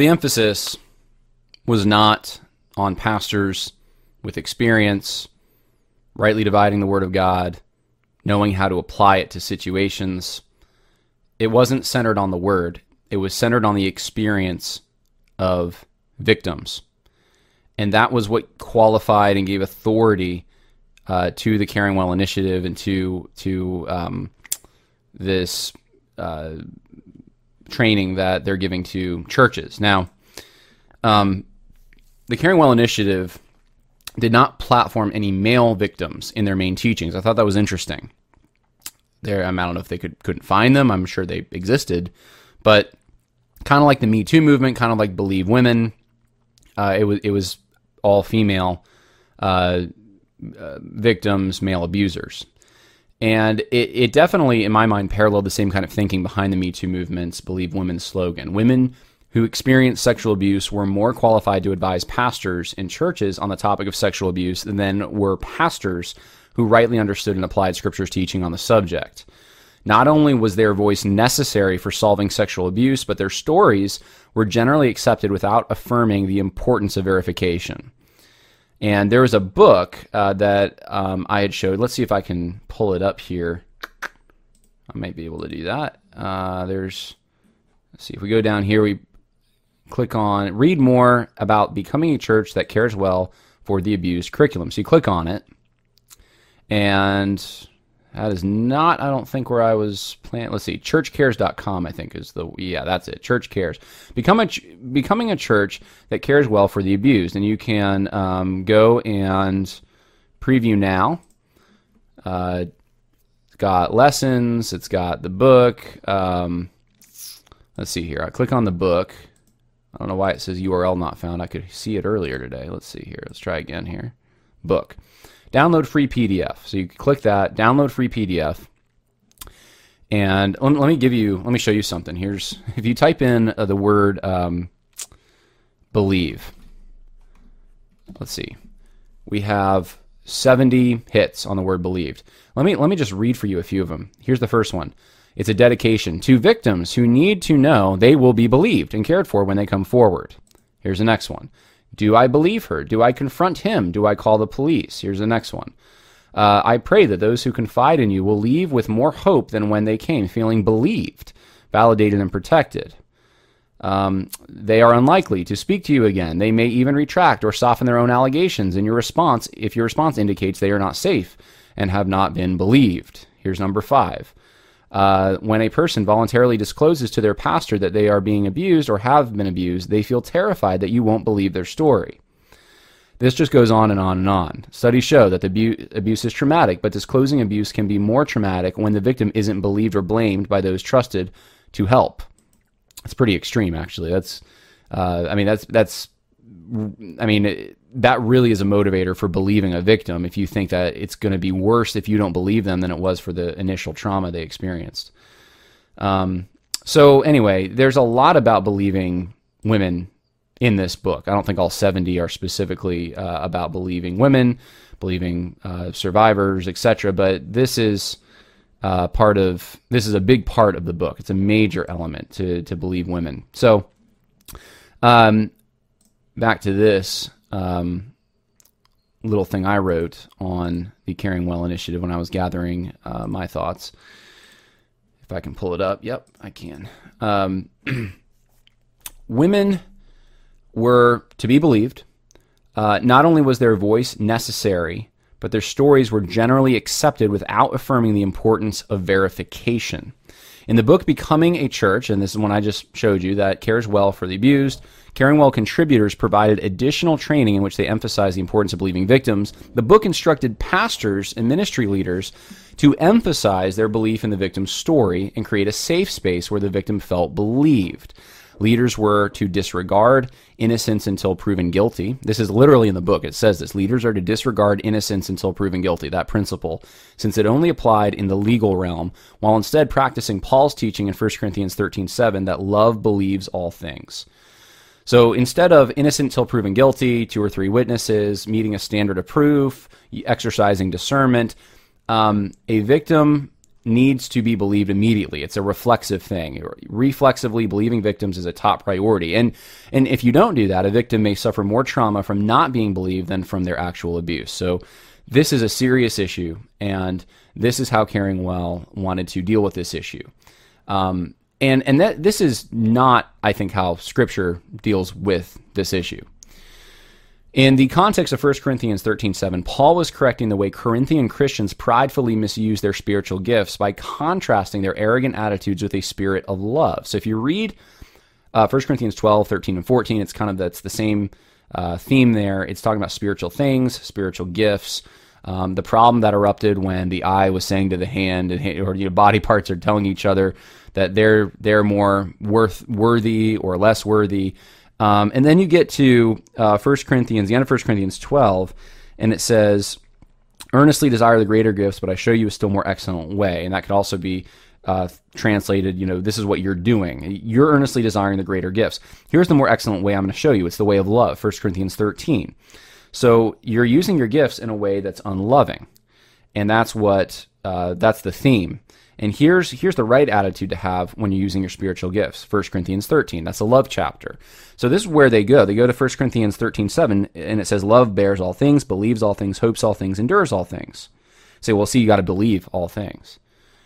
the emphasis was not on pastors with experience, rightly dividing the Word of God, knowing how to apply it to situations. It wasn't centered on the Word. It was centered on the experience of victims. And that was what qualified and gave authority to the Caring Well Initiative and to this training that they're giving to churches. Now, the Caring Well Initiative did not platform any male victims in their main teachings. I thought that was interesting. I don't know if they couldn't find them. I'm sure they existed, but kind of like the Me Too movement, kind of like Believe Women, it was all female victims, male abusers. And it definitely, in my mind, paralleled the same kind of thinking behind the Me Too movement's Believe Women slogan. Women who experienced sexual abuse were more qualified to advise pastors in churches on the topic of sexual abuse than were pastors who rightly understood and applied Scripture's teaching on the subject. Not only was their voice necessary for solving sexual abuse, but their stories were generally accepted without affirming the importance of verification. And there was a book that I had showed. Let's see if I can pull it up here. I might be able to do that. Let's see, if we go down here, we click on Read More About Becoming a Church That Cares Well for the Abused Curriculum. So you click on it, and that is not, I don't think, where I was planning. Let's see, churchcares.com, I think is that's it, Church Cares. Becoming a church that cares well for the abused. And you can go and preview now. It's got lessons, it's got the book. Let's see here, I click on the book. I don't know why it says URL not found. I could see it earlier today. Let's see here, let's try again here. Book. Download free PDF. So you click that, download free PDF. And let me show you something. Here's, if you type in the word believe, let's see. We have 70 hits on the word believed. Let me just read for you a few of them. Here's the first one. It's a dedication to victims who need to know they will be believed and cared for when they come forward. Here's the next one. Do I believe her? Do I confront him? Do I call the police? Here's the next one. I pray that those who confide in you will leave with more hope than when they came, feeling believed, validated, and protected. They are unlikely to speak to you again. They may even retract or soften their own allegations in your response if your response indicates they are not safe and have not been believed. Here's number 5. When a person voluntarily discloses to their pastor that they are being abused or have been abused, they feel terrified that you won't believe their story. This just goes on and on and on. Studies show that the abuse is traumatic, but disclosing abuse can be more traumatic when the victim isn't believed or blamed by those trusted to help. It's pretty extreme, actually. That really is a motivator for believing a victim if you think that it's going to be worse if you don't believe them than it was for the initial trauma they experienced. So anyway, there's a lot about believing women in this book. I don't think all 70 are specifically about believing women, believing survivors, etc. But this is a big part of the book. It's a major element to believe women. So back to this little thing I wrote on the Caring Well Initiative when I was gathering my thoughts. If I can pull it up. Yep, I can. Women were to be believed. Not only was their voice necessary, but their stories were generally accepted without affirming the importance of verification. In the book Becoming a Church, and this is one I just showed you, that cares well for the abused, Caring Well contributors provided additional training in which they emphasized the importance of believing victims. The book instructed pastors and ministry leaders to emphasize their belief in the victim's story and create a safe space where the victim felt believed. Leaders were to disregard innocence until proven guilty. This is literally in the book. It says this. Leaders are to disregard innocence until proven guilty, that principle, since it only applied in the legal realm, while instead practicing Paul's teaching in 1 Corinthians 13:7 that love believes all things. So instead of innocent till proven guilty, 2 or 3 witnesses, meeting a standard of proof, exercising discernment, a victim needs to be believed immediately. It's a reflexive thing. Reflexively believing victims is a top priority. And if you don't do that, a victim may suffer more trauma from not being believed than from their actual abuse. So this is a serious issue, and this is how Caring Well wanted to deal with this issue. And that this is not, I think, how Scripture deals with this issue. In the context of 1 Corinthians 13:7, Paul was correcting the way Corinthian Christians pridefully misuse their spiritual gifts by contrasting their arrogant attitudes with a spirit of love. So if you read 1 Corinthians 12, 13, and 14, that's the same theme there. It's talking about spiritual things, spiritual gifts, the problem that erupted when the eye was saying to the hand, or body parts are telling each other that they're more worthy or less worthy. And then you get to 1 Corinthians, the end of 1 Corinthians 12, and it says, earnestly desire the greater gifts, but I show you a still more excellent way. And that could also be translated, this is what you're doing. You're earnestly desiring the greater gifts. Here's the more excellent way I'm going to show you. It's the way of love, 1 Corinthians 13. So you're using your gifts in a way that's unloving. And that's the theme. And here's the right attitude to have when you're using your spiritual gifts. 1 Corinthians 13, that's a love chapter. So this is where they go. They go to 1 Corinthians 13:7, and it says, love bears all things, believes all things, hopes all things, endures all things. Say, well, see, you got to believe all things.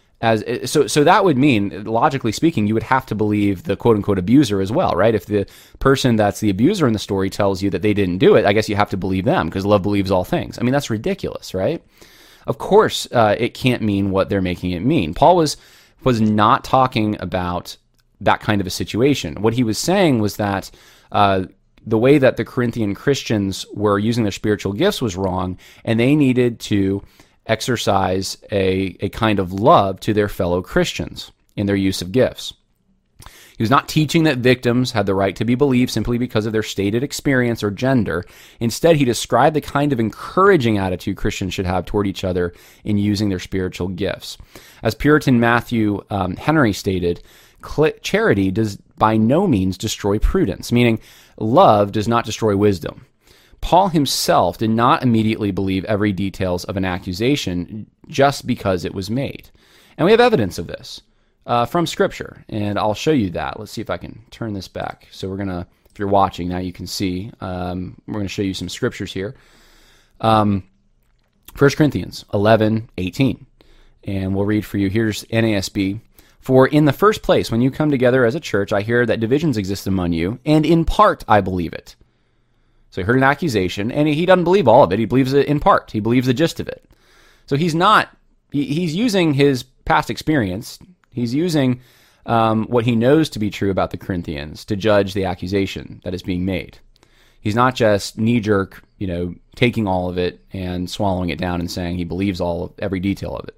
So that would mean, logically speaking, you would have to believe the quote-unquote abuser as well, right? If the person that's the abuser in the story tells you that they didn't do it, I guess you have to believe them, because love believes all things. I mean, that's ridiculous, right? Of course, it can't mean what they're making it mean. Paul was not talking about that kind of a situation. What he was saying was that the way that the Corinthian Christians were using their spiritual gifts was wrong, and they needed to exercise a kind of love to their fellow Christians in their use of gifts. He was not teaching that victims had the right to be believed simply because of their stated experience or gender. Instead, he described the kind of encouraging attitude Christians should have toward each other in using their spiritual gifts. As Puritan Matthew Henry stated, charity does by no means destroy prudence, meaning love does not destroy wisdom. Paul himself did not immediately believe every details of an accusation just because it was made. And we have evidence of this from Scripture, and I'll show you that. Let's see if I can turn this back. So we're going to, if you're watching now, you can see, we're going to show you some Scriptures here. 1 Corinthians 11:18, and we'll read for you. Here's NASB. For in the first place, when you come together as a church, I hear that divisions exist among you, and in part I believe it. So he heard an accusation, and he doesn't believe all of it. He believes it in part. He believes the gist of it. So he's using his past experience. He's using what he knows to be true about the Corinthians to judge the accusation that is being made. He's not just knee-jerk, taking all of it and swallowing it down and saying he believes every detail of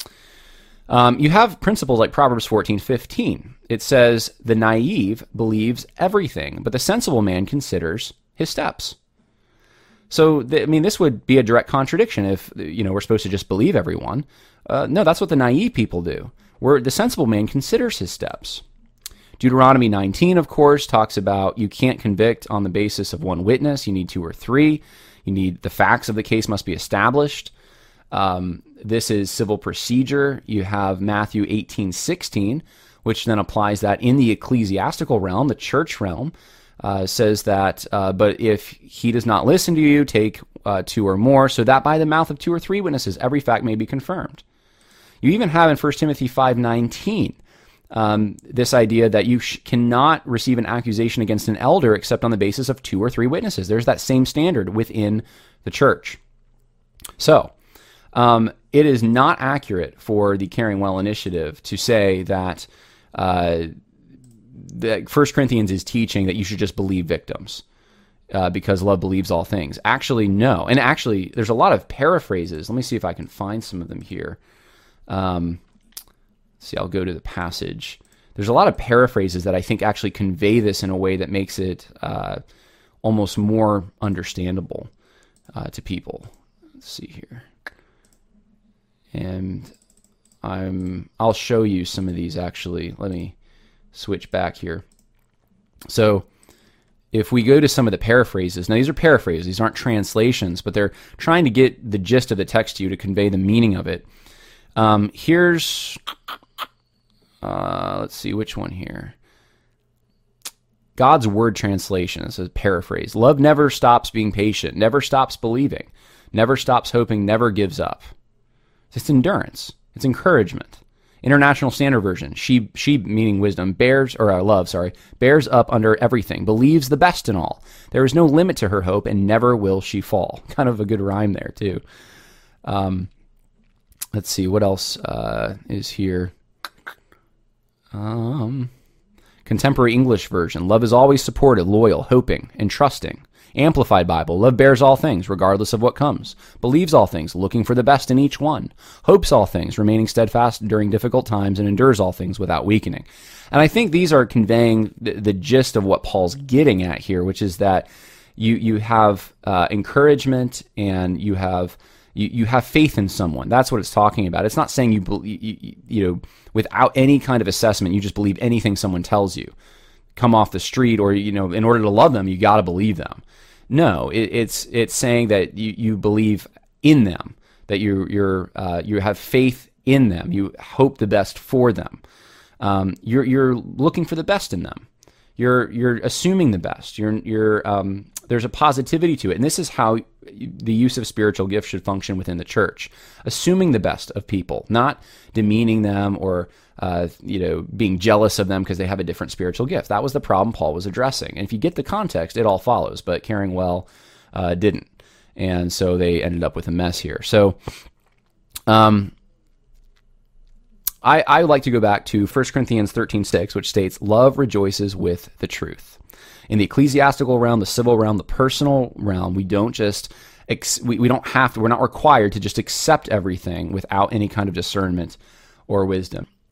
it. You have principles like Proverbs 14:15. It says, the naive believes everything, but the sensible man considers his steps. So, this would be a direct contradiction if, we're supposed to just believe everyone. No, that's what the naive people do. Where the sensible man considers his steps. Deuteronomy 19, of course, talks about you can't convict on the basis of one witness. You need 2 or 3. You need the facts of the case must be established. This is civil procedure. You have Matthew 18:16, which then applies that in the ecclesiastical realm, the church realm, says that, but if he does not listen to you, take 2 or more, so that by the mouth of 2 or 3 witnesses every fact may be confirmed. You even have in 1 Timothy 5:19 this idea that you cannot receive an accusation against an elder except on the basis of 2 or 3 witnesses. There's that same standard within the church. So, it is not accurate for the Caring Well initiative to say that that 1 Corinthians is teaching that you should just believe victims because love believes all things. Actually, no. And actually, there's a lot of paraphrases. Let me see if I can find some of them here. See, I'll go to the passage. There's a lot of paraphrases that I think actually convey this in a way that makes it almost more understandable to people. Let's see here. And I'll show you some of these actually. Let me switch back here. So if we go to some of the paraphrases, now these are paraphrases, these aren't translations, but they're trying to get the gist of the text to you to convey the meaning of it. Here's, let's see, which one here? God's Word translation. This is a paraphrase. Love never stops being patient, never stops believing, never stops hoping, never gives up. It's endurance. It's encouragement. International Standard Version. She meaning wisdom, bears up under everything, believes the best in all. There is no limit to her hope, and never will she fall. Kind of a good rhyme there too. Let's see what else is here. Contemporary English Version. Love is always supported, loyal, hoping, and trusting. Amplified Bible. Love bears all things, regardless of what comes. Believes all things, looking for the best in each one. Hopes all things, remaining steadfast during difficult times, and endures all things without weakening. And I think these are conveying the gist of what Paul's getting at here, which is that you have encouragement and you have faith in someone. That's what it's talking about. It's not saying you without any kind of assessment, you just believe anything someone tells you. Come off the street, or in order to love them, you got to believe them. No, it's saying that you believe in them, that you have faith in them, you hope the best for them. You're looking for the best in them. You're assuming the best. There's a positivity to it, and this is how the use of spiritual gifts should function within the church. Assuming the best of people, not demeaning them or being jealous of them because they have a different spiritual gift. That was the problem Paul was addressing. And if you get the context, it all follows. But Caring Well didn't, and so they ended up with a mess here. So, I would like to go back to 1 Corinthians 13:6, which states, "Love rejoices with the truth." In the ecclesiastical realm, the civil realm, the personal realm, we don't just we're not required to just accept everything without any kind of discernment or wisdom.